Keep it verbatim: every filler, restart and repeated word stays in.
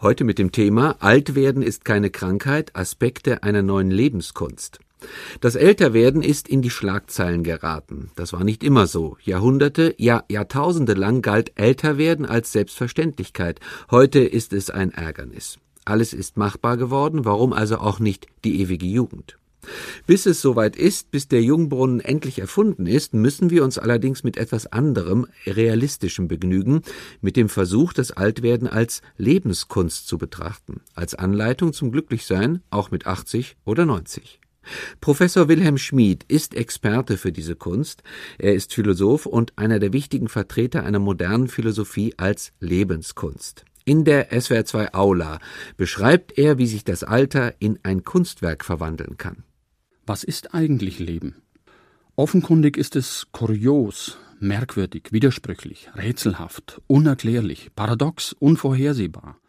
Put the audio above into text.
Heute mit dem Thema Altwerden ist keine Krankheit, Aspekte einer neuen Lebenskunst. Das Älterwerden ist in die Schlagzeilen geraten. Das war nicht immer so. Jahrhunderte, ja Jahrtausende lang galt Älterwerden als Selbstverständlichkeit. Heute ist es ein Ärgernis. Alles ist machbar geworden, warum also auch nicht die ewige Jugend? Bis es soweit ist, bis der Jungbrunnen endlich erfunden ist, müssen wir uns allerdings mit etwas anderem, Realistischem begnügen, mit dem Versuch, das Altwerden als Lebenskunst zu betrachten, als Anleitung zum Glücklichsein, auch mit achtzig oder neunzig. Professor Wilhelm Schmid ist Experte für diese Kunst. Er ist Philosoph und einer der wichtigen Vertreter einer modernen Philosophie als Lebenskunst. In der S W R zwei Aula beschreibt er, wie sich das Alter in ein Kunstwerk verwandeln kann. Was ist eigentlich Leben? Offenkundig ist es kurios, merkwürdig, widersprüchlich, rätselhaft, unerklärlich, paradox, unvorhersehbar.